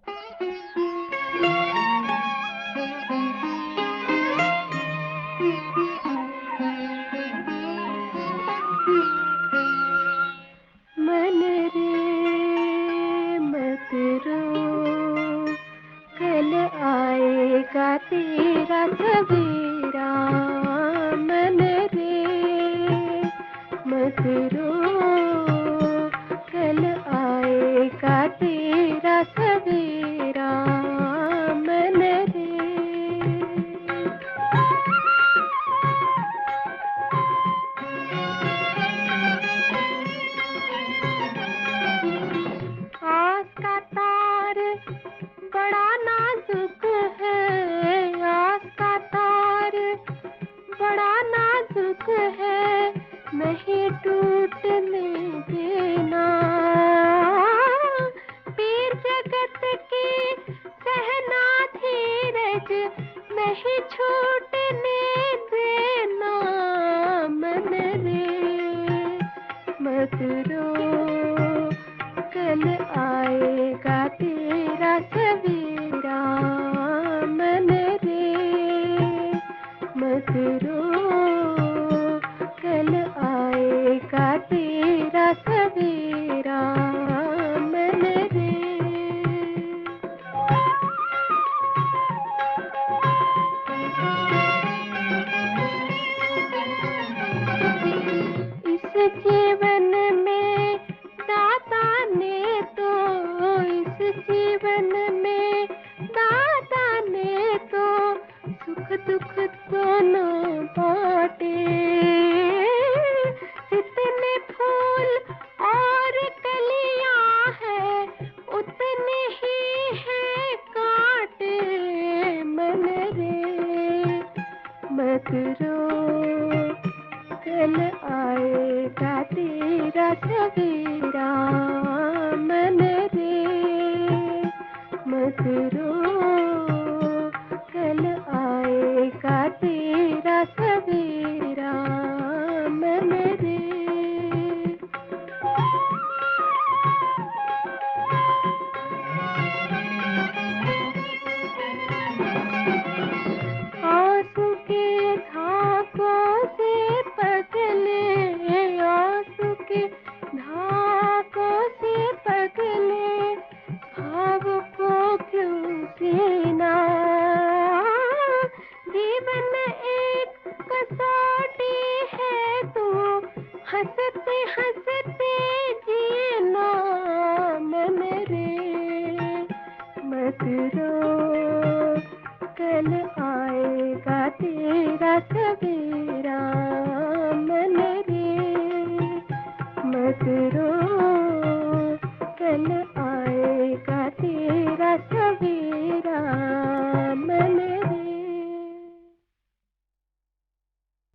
मन रे मत रो, कल आएगा तेरा सवेरा। मन रे मत रो, कल आएगा तेरा सवेरा। मन रे आस का तार बड़ा नाजुक है, आस का तार बड़ा नाजुक है, नहीं टूटने देना। पीर जगत की सहना धीरज नहीं छूटने देना। मन रे मत रो, कल आएगा तेरा सवेरा। मन रे मत रो, कल आएगा तेरा सवेरा। मन रे इस जीवन में दाता ने तो, इस जीवन में दाता ने तो सुख दुख दोनों बांटे। जितने फूल और कलियां हैं उतने ही हैं कांटे। मन रे मत रो, कल आएगा तेरा सवेरा। मन रे मत रो, कल आएगा तेरा सवेरा। मन रे आंसू के धागों से पगले, आंसू के धागों से पगले, भाव को क्यों सीना। जीवन एक कसौटी है, तू हंसते हंसते जीना। मन रे मत रो, कल आएगा तेरा सवेरा। मन रे मत रो, कल आएगा तेरा सवेरा।